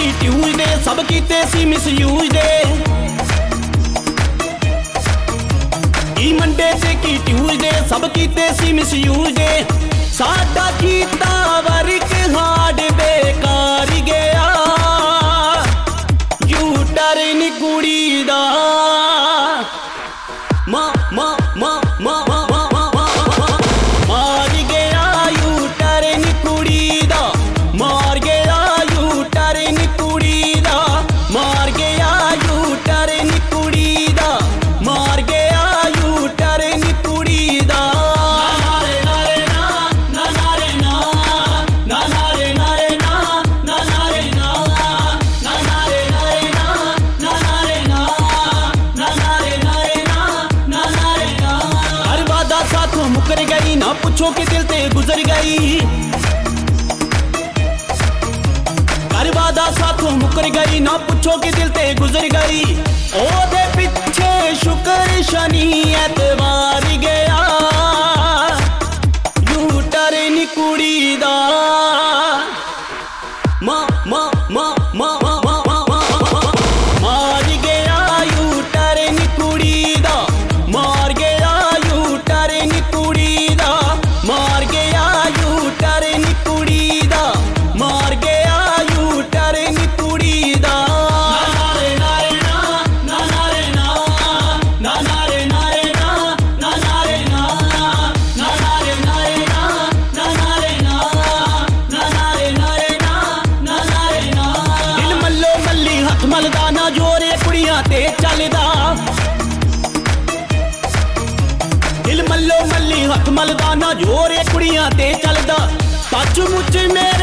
की ट्यूजडे सब कीते सी मिसयूज दे। मंडे ते की ट्यूजडे सब कीते सी मिसयूज दे। साडा कीता वर्क हार्ड बेकार गया यू टर्न कुड़ी दा मां मां मां मां मार गया यू टर्न कुड़ी दा मार गया यू टर्न कुड़ी दा मार गया यू टर्न कुड़ी दा मार गया यू टर्न कुड़ी दा। मुकर गई ना पूछो कि दिल ते गुजर गई घर वादा साथों मुकर गई ना पूछो कि दिल ते गुजर गई। ओदे पिछे शुक्र शनि एतवार गया यू टर्न कुड़ी दा मां मां मां मां मार गया यू टर्न कुड़ी दा मार गया यू टर्न कुड़ी दा मार गया यू टर्न कुड़ी दा मार गया यू टर्न कुड़ी दा। दिल मल्लो मल्ली हथ मलदा ना जोरे कुड़ियां ते चलदा दिल मल्लो मल्ली हथ मलदा ना जोरे कुड़ियां ते चलदा सच मुच में